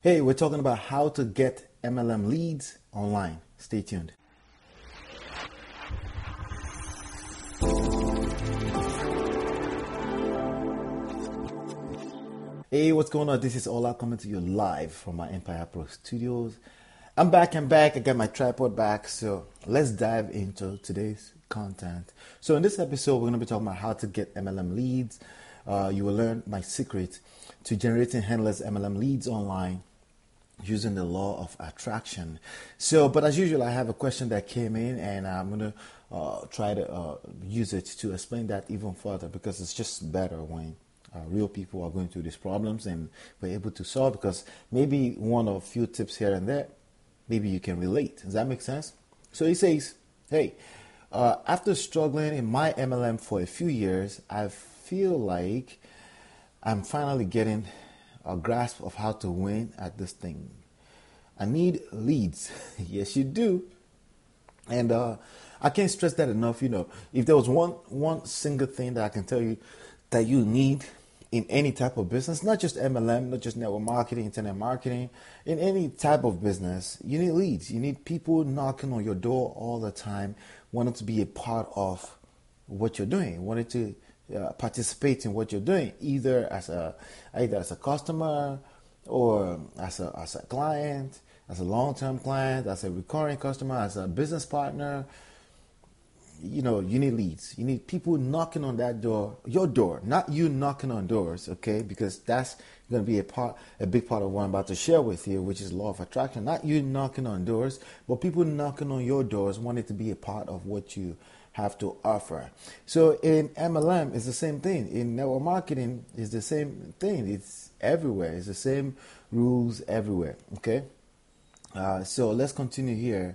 Hey, we're talking about how to get MLM leads online. Stay tuned. Hey, what's going on? This is Ola coming to you live from my Empire Pro Studios. I'm back. I got my tripod back. So let's dive into today's content. So in this episode, we're going to be talking about how to get MLM leads. You will learn my secret to generating endless MLM leads online using the law of attraction. So, but as usual, I have a question that came in, and I'm gonna try to use it to explain that even further, because it's just better when real people are going through these problems and we're able to solve. Because maybe one or a few tips here and there, maybe you can relate. Does that make sense? So he says, "Hey, after struggling in my MLM for a few years, I feel like I'm finally getting a grasp of how to win at this thing. I need leads." Yes, you do. And I can't stress that enough. If there was one single thing that I can tell you that you need in any type of business, not just MLM, not just network marketing, internet marketing, in any type of business, you need leads. You need people knocking on your door all the time, wanting to be a part of what you're doing, wanting to participate in what you're doing, either as a customer or as a client, as a long-term client, as a recurring customer, as a business partner. You need leads. You need people knocking on that door, your door, not you knocking on doors, okay? Because that's going to be a big part of what I'm about to share with you, which is law of attraction. Not you knocking on doors, but people knocking on your doors, wanting to be a part of what you have to offer. So in MLM, it's the same thing. In network marketing, it's the same thing. It's everywhere. It's the same rules everywhere, okay? So let's continue here.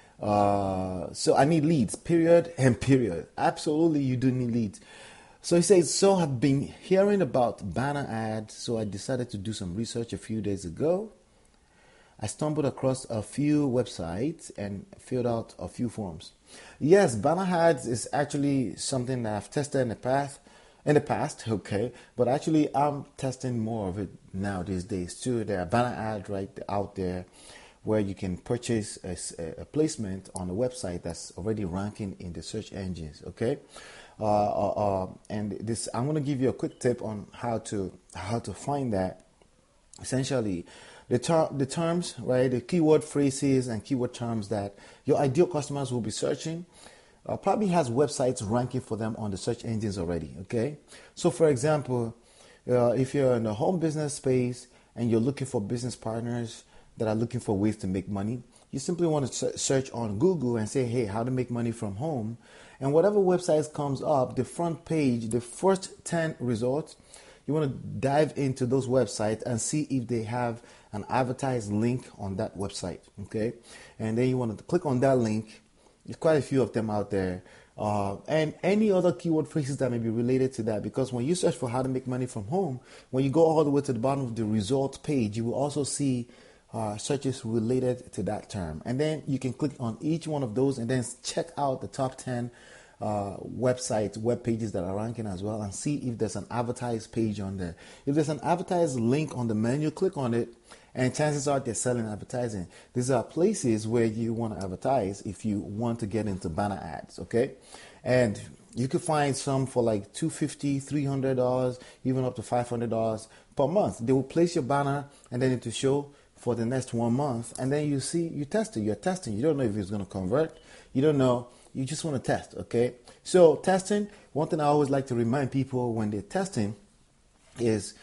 So I need leads, period and period. Absolutely, you do need leads. So he says, so I've been hearing about banner ads, so I decided to do some research a few days ago. I stumbled across a few websites and filled out a few forms. Yes, banner ads is actually something that I've tested in the past, okay, but actually I'm testing more of it now these days too. There are banner ads right out there where you can purchase a placement on a website that's already ranking in the search engines. Okay, and this I'm going to give you a quick tip on how to find that. Essentially, the terms, right, the keyword phrases and keyword terms that your ideal customers will be searching. Probably has websites ranking for them on the search engines already. Okay, so for example, if you're in the home business space and you're looking for business partners that are looking for ways to make money, you simply want to search on Google and say, hey, how to make money from home. And whatever website comes up, the front page, the first 10 results, you want to dive into those websites and see if they have an advertised link on that website. Okay. And then you want to click on that link. There's quite a few of them out there. And any other keyword phrases that may be related to that, because when you search for how to make money from home, when you go all the way to the bottom of the results page, you will also see searches related to that term. And then you can click on each one of those and then check out the top 10 websites, web pages that are ranking as well, and see if there's an advertised page on there. If there's an advertised link on the menu, click on it, and chances are they're selling advertising. These are places where you want to advertise if you want to get into banner ads, okay? And you could find some for like $250, $300, even up to $500 per month. They will place your banner and then it will show for the next 1 month, and then you test it. You're testing. You don't know if it's going to convert. You don't know. You just want to test, okay? So testing, one thing I always like to remind people when they're testing is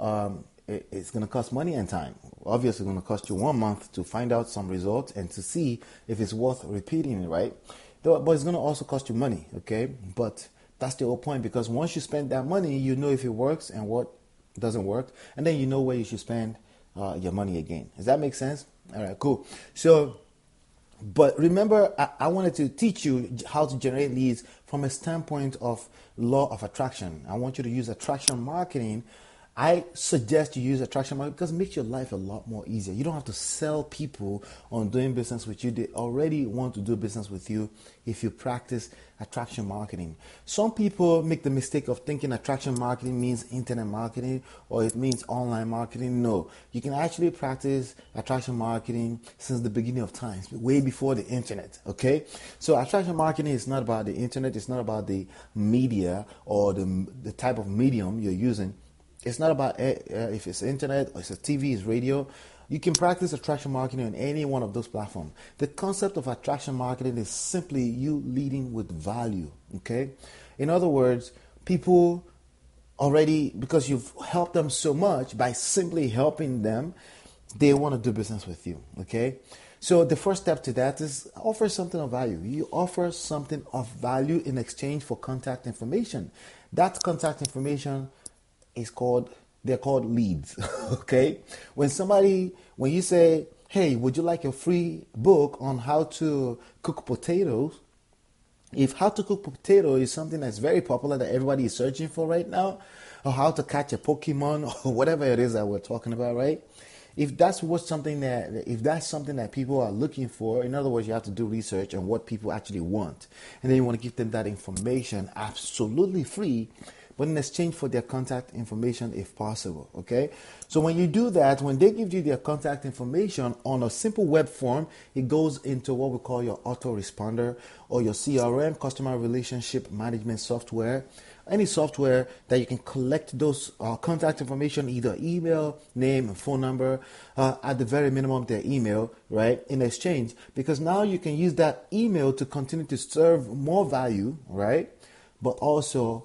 it's going to cost money and time. Obviously, it's going to cost you 1 month to find out some results and to see if it's worth repeating it, right? But it's going to also cost you money, okay? But that's the whole point, because once you spend that money, you know if it works and what doesn't work, and then you know where you should spend your money again. Does that make sense? All right, cool. So, but remember, I wanted to teach you how to generate leads from a standpoint of law of attraction. I want you to use attraction marketing I suggest you use attraction marketing because it makes your life a lot more easier. You don't have to sell people on doing business with you. They already want to do business with you if you practice attraction marketing. Some people make the mistake of thinking attraction marketing means internet marketing or it means online marketing. No, you can actually practice attraction marketing since the beginning of times, way before the internet. Okay, so attraction marketing is not about the internet. It's not about the media or the type of medium you're using. It's not about if it's internet or it's a TV, it's radio. You can practice attraction marketing on any one of those platforms. The concept of attraction marketing is simply you leading with value, okay? In other words, people already, because you've helped them so much by simply helping them, they want to do business with you, okay? So the first step to that is offer something of value. You offer something of value in exchange for contact information. That contact information they're called leads. Okay, when you say, hey, would you like a free book on how to cook potatoes? If how to cook potato is something that's very popular that everybody is searching for right now, or how to catch a Pokemon or whatever it is that we're talking about, right? If that's something that people are looking for, in other words, you have to do research on what people actually want, and then you want to give them that information absolutely free, but in exchange for their contact information if possible, okay? So when you do that, when they give you their contact information on a simple web form, it goes into what we call your autoresponder or your CRM, customer relationship management software, any software that you can collect those contact information, either email, name, and phone number, at the very minimum their email, right, in exchange, because now you can use that email to continue to serve more value, right, but also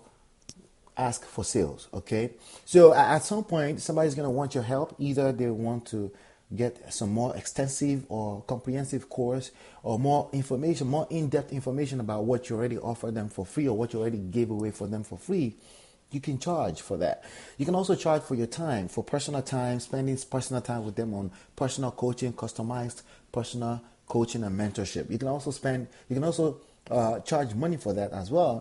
ask for sales, okay? So at some point, somebody's going to want your help. Either they want to get some more extensive or comprehensive course or more information, more in-depth information about what you already offer them for free or what you already gave away for them for free. You can charge for that. You can also charge for your time, for personal time, spending personal time with them on personal coaching, customized personal coaching and mentorship. You can also charge money for that as well.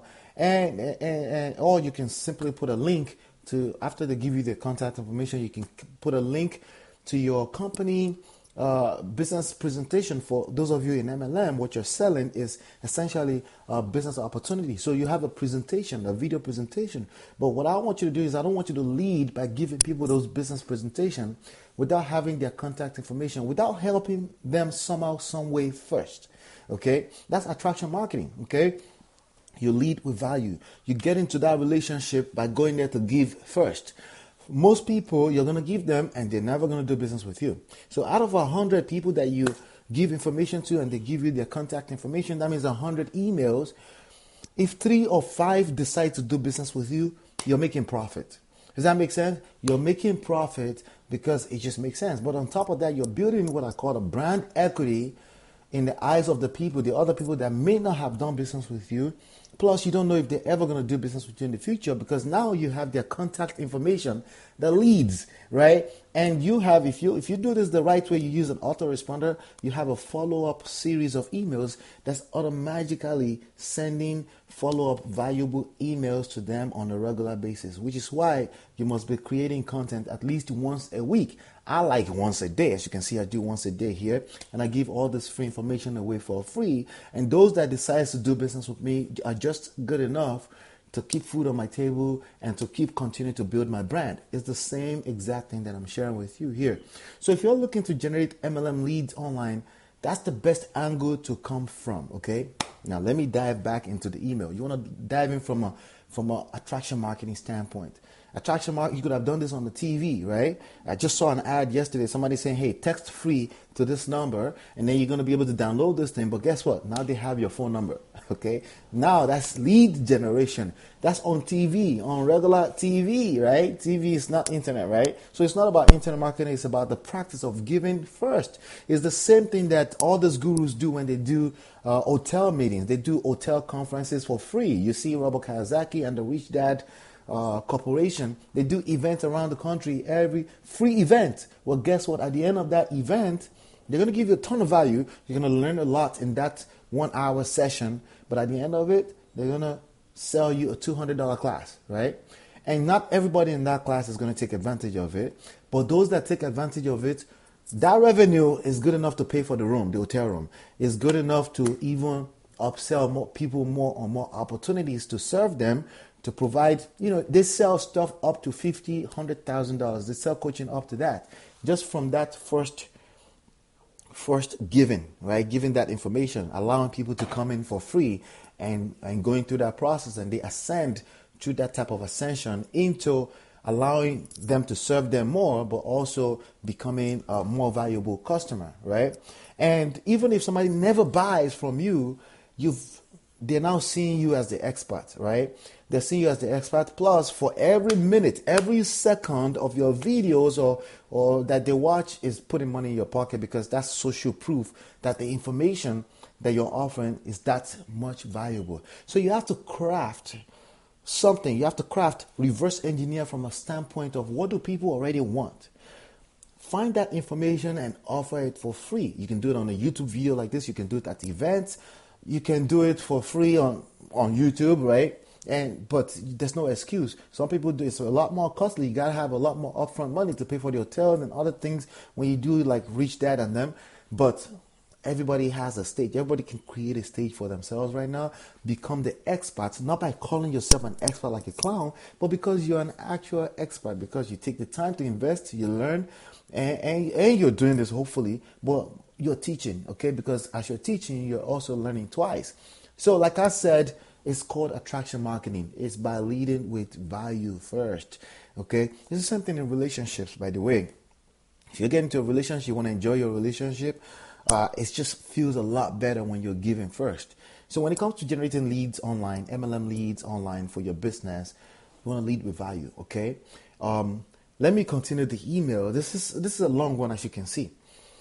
And or you can simply put a link to, after they give you the contact information, you can put a link to your company business presentation. For those of you in MLM, what you're selling is essentially a business opportunity. So you have a presentation, a video presentation. But what I want you to do is I don't want you to lead by giving people those business presentation without having their contact information, without helping them somehow, some way first. Okay, that's attraction marketing. Okay. You lead with value. You get into that relationship by going there to give first. Most people, you're going to give them and they're never going to do business with you. So out of 100 people that you give information to and they give you their contact information, that means 100 emails. If 3 or 5 decide to do business with you, you're making profit. Does that make sense? You're making profit because it just makes sense. But on top of that, you're building what I call a brand equity in the eyes of the people, the other people that may not have done business with you. Plus, you don't know if they're ever going to do business with you in the future because now you have their contact information, the leads, right? And you have, if you do this the right way, you use an autoresponder, you have a follow-up series of emails that's automatically sending follow-up valuable emails to them on a regular basis, which is why you must be creating content at least once a week. I like once a day. As you can see, I do once a day here, and I give all this free information away for free. And those that decide to do business with me are just good enough to keep food on my table and to keep continuing to build my brand. It's the same exact thing that I'm sharing with you here. So if you're looking to generate MLM leads online, that's the best angle to come from, okay? Now let me dive back into the email. You want to dive in from a attraction marketing standpoint. Attraction marketing, you could have done this on the TV, right? I just saw an ad yesterday, somebody saying, hey, text free to this number, and then you're going to be able to download this thing. But guess what? Now they have your phone number, okay? Now that's lead generation. That's on TV, on regular TV, right? TV is not internet, right? So it's not about internet marketing. It's about the practice of giving first. It's the same thing that all those gurus do when they do hotel meetings. They do hotel conferences for free. You see Robert Kiyosaki and the Rich Dad Corporation, they do events around the country, every free event. Well, guess what? At the end of that event, they're going to give you a ton of value. You're going to learn a lot in that 1 hour session. But at the end of it, they're going to sell you a $200 class, right? And not everybody in that class is going to take advantage of it. But those that take advantage of it, that revenue is good enough to pay for the room, the hotel room. It's good enough to even upsell more people more and more opportunities to serve them, to provide, they sell stuff up to $50,000, $100,000. They sell coaching up to that. Just from that first giving, right? Giving that information, allowing people to come in for free and going through that process, and they ascend through that type of ascension into allowing them to serve them more, but also becoming a more valuable customer, right? And even if somebody never buys from you, they're now seeing you as the expert, right? They're seeing you as the expert. Plus, for every minute, every second of your videos or that they watch is putting money in your pocket, because that's social proof that the information that you're offering is that much valuable. So you have to craft something. You have to craft, reverse engineer from a standpoint of what do people already want. Find that information and offer it for free. You can do it on a YouTube video like this. You can do it at events. You can do it for free on YouTube, right? But there's no excuse. Some people do it's a lot more costly. You gotta have a lot more upfront money to pay for the hotels and other things when you do like reach that and them. But everybody has a stage. Everybody can create a stage for themselves right now. Become the expert, not by calling yourself an expert like a clown, but because you're an actual expert, because you take the time to invest, you learn, and you're doing this hopefully, but you're teaching, okay? Because as you're teaching, you're also learning twice. So like I said, it's called attraction marketing. It's by leading with value first, okay? This is something in relationships, by the way. If you get into a relationship, you want to enjoy your relationship, it just feels a lot better when you're giving first. So when it comes to generating leads online, MLM leads online for your business, you want to lead with value, okay? Let me continue the email. This is a long one, as you can see.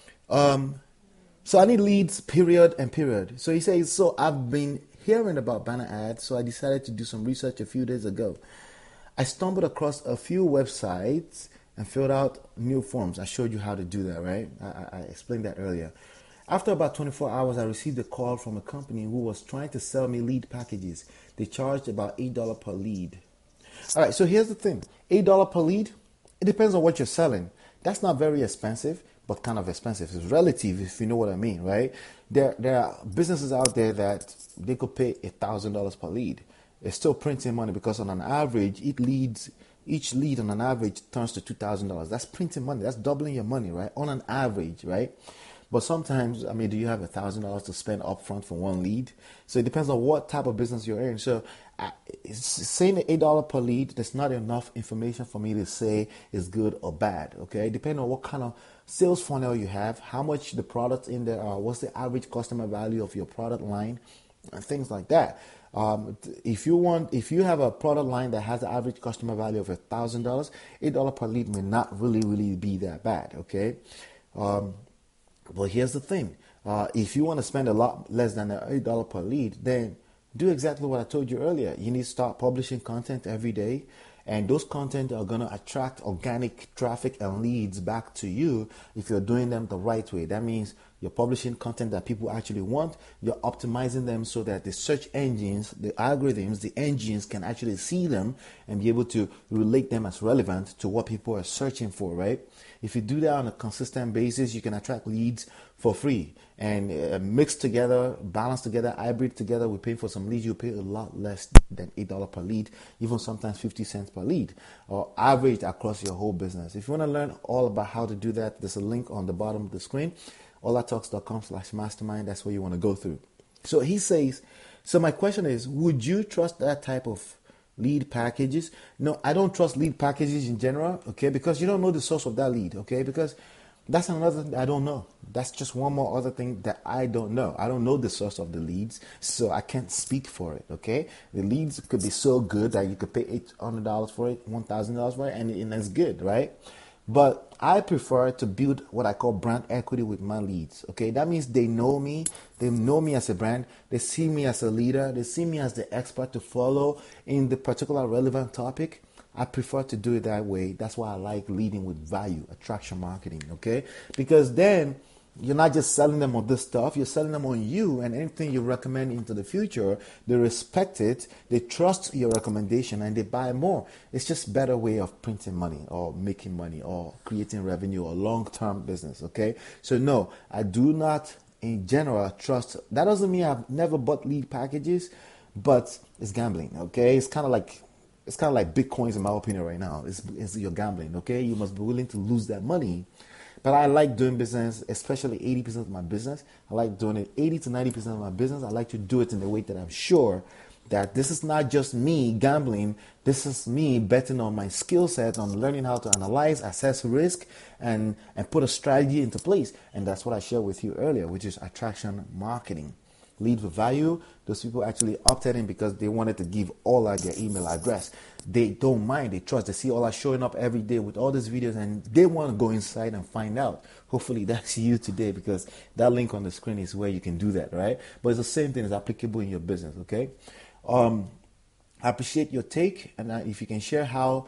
So I need leads, period and period. So he says, so I've been hearing about banner ads, so I decided to do some research a few days ago. I stumbled across a few websites and filled out new forms. I showed you how to do that, right? I explained that earlier. After about 24 hours, I received a call from a company who was trying to sell me lead packages. They charged about $8 per lead. All right, so here's the thing. $8 per lead, it depends on what you're selling. That's not very expensive, but kind of expensive. It's relative, if you know what I mean, right? There are businesses out there that they could pay $1,000 per lead. It's still printing money, because on an average, each lead on an average turns to $2,000. That's printing money. That's doubling your money, right? On an average, right? But sometimes, do you have $1,000 to spend upfront for one lead? So it depends on what type of business you're in. So saying $8 per lead, there's not enough information for me to say is good or bad, okay? Depending on what kind of sales funnel you have, how much the products in there are, what's the average customer value of your product line, and things like that. If you have a product line that has an average customer value of $1,000, $8 per lead may not really be that bad, okay? But here's the thing. If you want to spend a lot less than $8 per lead, then do exactly what I told you earlier. You need to start publishing content every day, and those content are going to attract organic traffic and leads back to you if you're doing them the right way. That means you're publishing content that people actually want. You're optimizing them so that the search engines, the algorithms, the engines can actually see them and be able to relate them as relevant to what people are searching for, right? If you do that on a consistent basis, you can attract leads for free. And mixed together, balanced together, hybrid together, we pay for some leads. You pay a lot less than $8 per lead, even sometimes 50 cents per lead, or averaged across your whole business. If you want to learn all about how to do that, there's a link on the bottom of the screen, olatalks.com/mastermind. That's where you want to go through. So he says, so my question is, would you trust that type of lead packages? No, I don't trust lead packages in general, okay, because you don't know the source of that lead, okay, because that's another thing I don't know. That's just one more other thing that I don't know. I don't know the source of the leads, so I can't speak for it, okay? The leads could be so good that you could pay $800 for it, $1,000 for it, and that's good, right? But I prefer to build what I call brand equity with my leads, okay? That means they know me as a brand, they see me as a leader, they see me as the expert to follow in the particular relevant topic. I prefer to do it that way. That's why I like leading with value, attraction marketing, okay? Because then You're not just selling them on this stuff, you're selling them on you, and anything you recommend into the future, they respect it, they trust your recommendation, and they buy more. It's just a better way of printing money or making money or creating revenue or long-term business, okay? So no, I do not, in general, trust. That doesn't mean I've never bought lead packages, but it's gambling, okay? It's kind of like Bitcoins in my opinion right now. It's you're gambling, okay? You must be willing to lose that money. But I like doing business, especially 80% of my business. I like doing it 80 to 90% of my business. I like to do it in a way that I'm sure that this is not just me gambling. This is me betting on my skill set, on learning how to analyze, assess risk, and put a strategy into place. And that's what I shared with you earlier, which is attraction marketing. Lead with value. Those people actually opted in because they wanted to give Ola their email address. They don't mind, they trust. They see Ola showing up every day with all these videos and they want to go inside and find out. Hopefully that's you today, because that link on the screen is where you can do that, right? But it's the same thing, is applicable in your business, okay? I appreciate your take, and if you can share how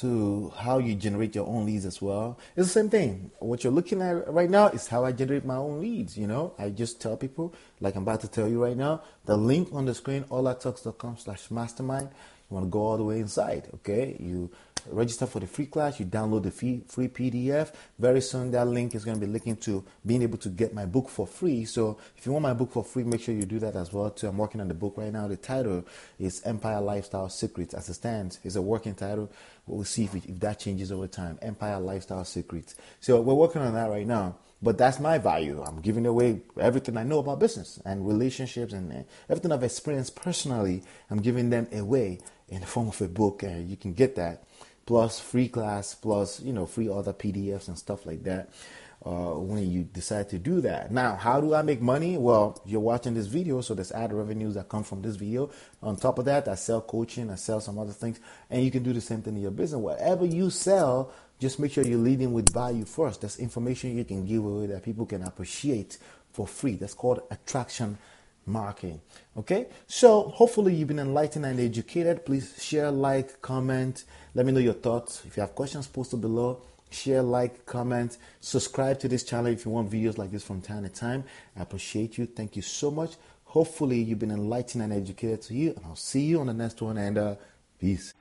you generate your own leads as well. It's the same thing. What you're looking at right now is how I generate my own leads. I just tell people, like I'm about to tell you right now, the link on the screen, olatalks.com/mastermind. You want to go all the way inside, okay? You register for the free class, you download the free PDF. Very soon that link is going to be linking to being able to get my book for free. So if you want my book for free, make sure you do that as well too. I'm working on the book right now. The title is Empire Lifestyle Secrets. As it stands, it's a working title. We'll see if that changes over time. Empire Lifestyle Secrets. So we're working on that right now. But that's my value. I'm giving away everything I know about business and relationships and everything I've experienced personally. I'm giving them away in the form of a book, and you can get that. Plus free class, plus free other PDFs and stuff like that. When you decide to do that. Now, how do I make money? Well, you're watching this video, so there's ad revenues that come from this video. On top of that, I sell coaching, I sell some other things, and you can do the same thing in your business. Whatever you sell, just make sure you're leading with value first. There's information you can give away that people can appreciate for free. That's called attraction marketing. Okay, so hopefully you've been enlightened and educated. Please share, like, comment. Let me know your thoughts. If you have questions, post it below. Share, like, comment, subscribe to this channel if you want videos like this from time to time. I appreciate you. Thank you so much. Hopefully you've been enlightened and educated to you, and I'll see you on the next one, and peace.